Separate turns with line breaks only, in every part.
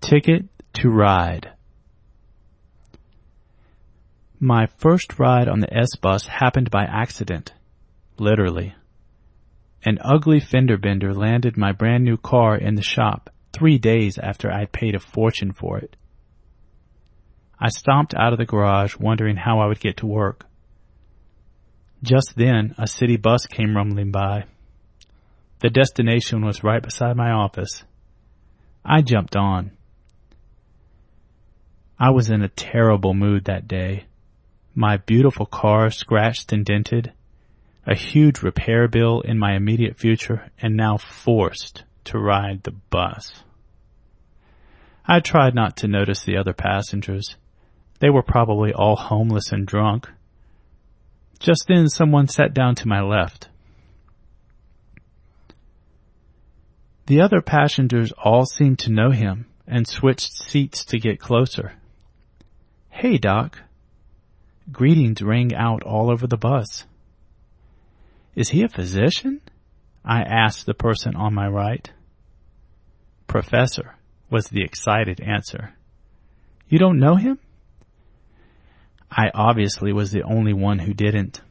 Ticket to Ride. My first ride on the S-Bus happened by accident, literally. An ugly fender bender landed my brand new car in the shop 3 days after I'd paid a fortune for it. I stomped out of the garage wondering how I would get to work. Just then, a city bus came rumbling by. The destination was right beside my office. I jumped on. I was in a terrible mood that day. My beautiful car scratched and dented, a huge repair bill in my immediate future, and now forced to ride the bus. I tried not to notice the other passengers. They were probably all homeless and drunk. Just then, someone sat down to my left. The other passengers all seemed to know him and switched seats to get closer. "Hey, Doc." Greetings rang out all over the bus. "Is he a physician?" I asked the person on my right. "Professor," was the excited answer. "You don't know him?" I obviously was the only one who didn't.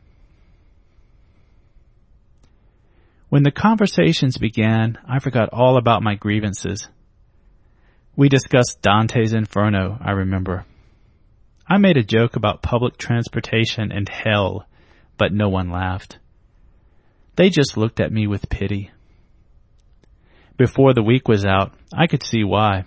When the conversations began, I forgot all about my grievances. We discussed Dante's Inferno, I remember. I made a joke about public transportation and hell, but no one laughed. They just looked at me with pity. Before the week was out, I could see why.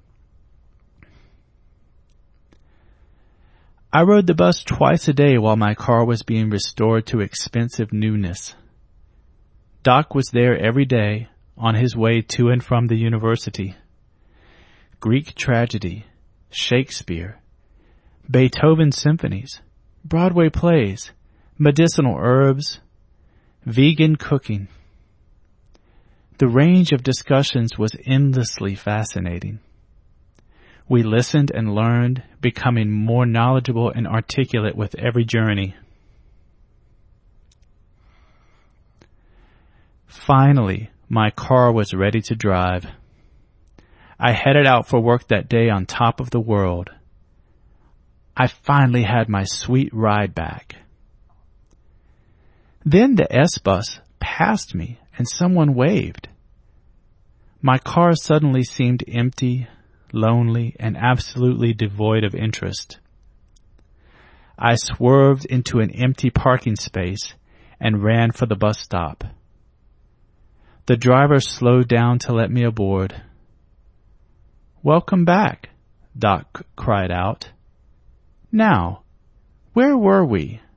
I rode the bus twice a day while my car was being restored to expensive newness. Doc was there every day on his way to and from the university. Greek tragedy, Shakespeare, Beethoven symphonies, Broadway plays, medicinal herbs, vegan cooking. The range of discussions was endlessly fascinating. We listened and learned, becoming more knowledgeable and articulate with every journey. Finally, my car was ready to drive. I headed out for work that day on top of the world. I finally had my sweet ride back. Then the S-Bus passed me and someone waved. My car suddenly seemed empty, lonely, and absolutely devoid of interest. I swerved into an empty parking space and ran for the bus stop. The driver slowed down to let me aboard. "Welcome back," Doc cried out. "Now, where were we?"